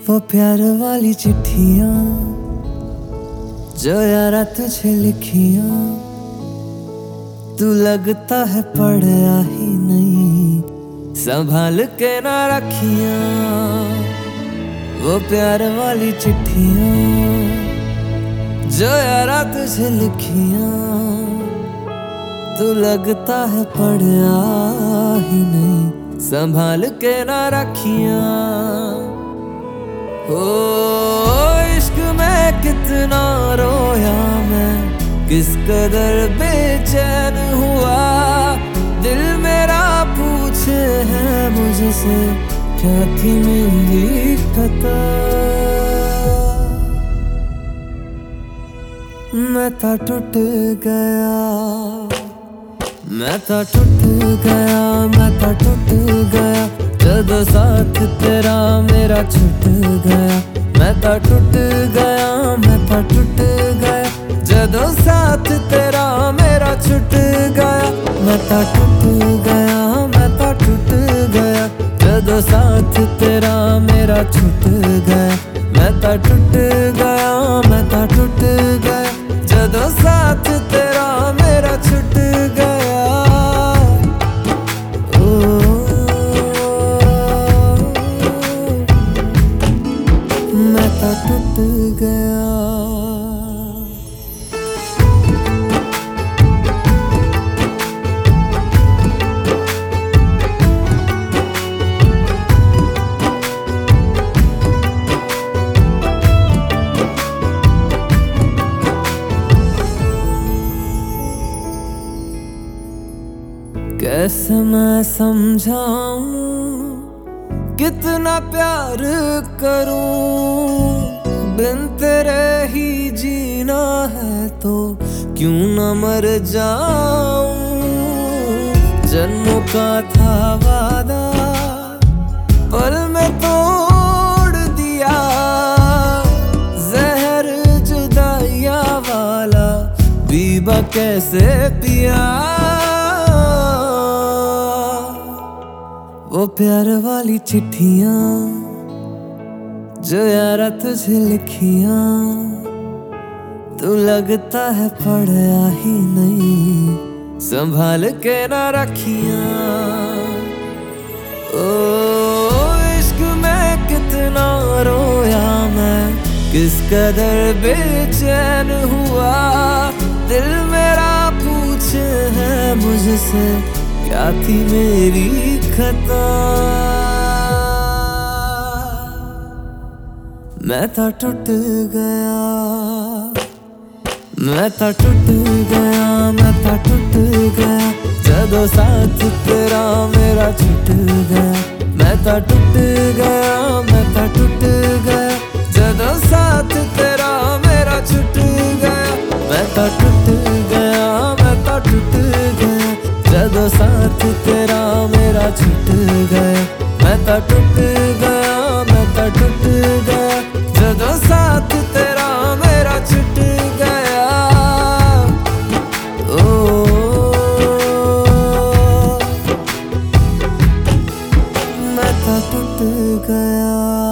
वो प्यार वाली चिट्ठियां जो यारा तुझे लिखियां, तू लगता है पढ़ा ही नहीं, संभाल के ना रखियां। वो प्यार वाली चिट्ठियां जो यारा तुझे लिखियां, तू लगता है पढ़ा ही नहीं, संभाल के ना रखियां। ओ इश्क में कितना रोया मैं, किस कदर बेचैन हुआ, दिल मेरा पूछे है मुझसे क्या थी मेरी खता। मैं था टूट गया, मैं था टूट गया, मैं था टूट गया, जब साथ तेरा मेरा छूट गया। मैं था टूट गया, मैं था टूट गया, जब साथ तेरा मेरा छूट गया। मैं था टूट गया, मैं था टूट गया, जब साथ तेरा मेरा छूट गया। मैं था टूट गया, मैं था टूट गया, जब साथ तेरा मेरा छूट गया। मैं था टूट गया। कैसे मैं समझाऊं कितना प्यार करूं, बिन तेरे ही जीना है तो क्यों न मर जाऊं। जन्मों का था वादा पल में तोड़ दिया, जहर जुदाइयां वाला पीबा कैसे पिया। वो प्यार वाली चिट्ठियां जो यारा तुझे लिखियां, तू लगता है पढ़ा ही नहीं, संभाल के ना रखियां। ओ इश्क में कितना रोया मैं, किस कदर बेचैन हुआ, दिल मेरा पूछे है मुझसे क्या थी मेरी खता। मैं था टूट गया, मैं था टूट गया, मैं था टूट गया, जब साथ तेरा मेरा छूट गया। मैं था टूट गया, मैं था टूट गया, जब साथ तेरा मेरा छूट गया। मैं था टूट गया, मैं था टूट गया, जब साथ तेरा मेरा छूट गया। मैं था टूट गया, मैं था टूट गया, जब साथ तेरा मेरा छूट गया। ओ मैं था टूट गया।